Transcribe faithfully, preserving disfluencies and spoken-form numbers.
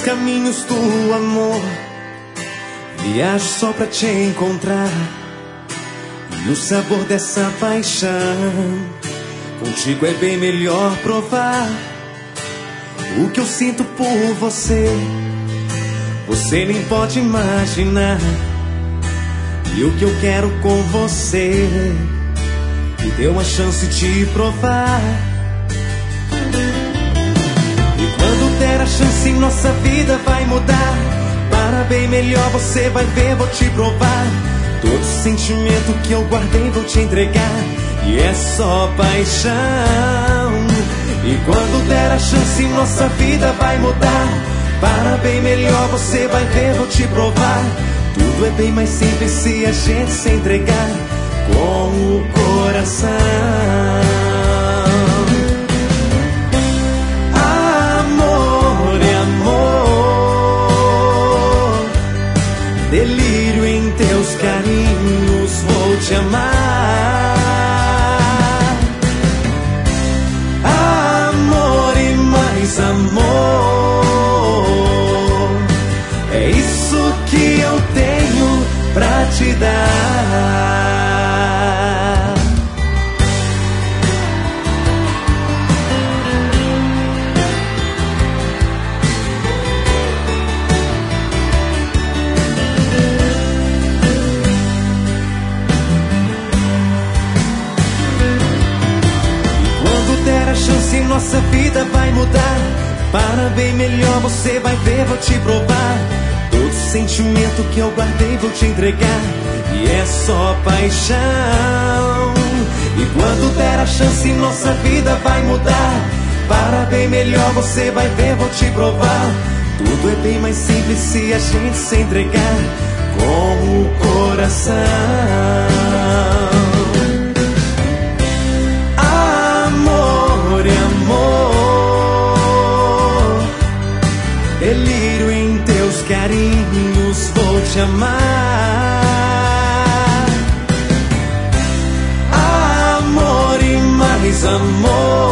caminhos do amor, viajo só pra te encontrar. E o sabor dessa paixão, contigo é bem melhor provar. O que eu sinto por você, você nem pode imaginar. E o que eu quero com você, me dê uma chance de provar. E quando der a chance, nossa vida vai mudar. Para bem melhor, você vai ver, vou te provar. Todo sentimento que eu guardei vou te entregar. E é só paixão. E quando der a chance, nossa vida vai mudar. Para bem melhor, você vai ver, vou te provar. Tudo é bem mais simples se a gente se entregar com o coração. Amor é amor, delírio em teus carinhos, vou te amar. Amor e mais amor, é isso que eu tenho pra te dar. A chance, nossa vida vai mudar. Para bem melhor, você vai ver, vou te provar. Todo sentimento que eu guardei vou te entregar. E é só paixão. E quando der a chance, nossa vida vai mudar. Para bem melhor, você vai ver, vou te provar. Tudo é bem mais simples se a gente se entregar com o coração. Amor é amor, delírio em teus carinhos, vou te amar. Amor e mais amor,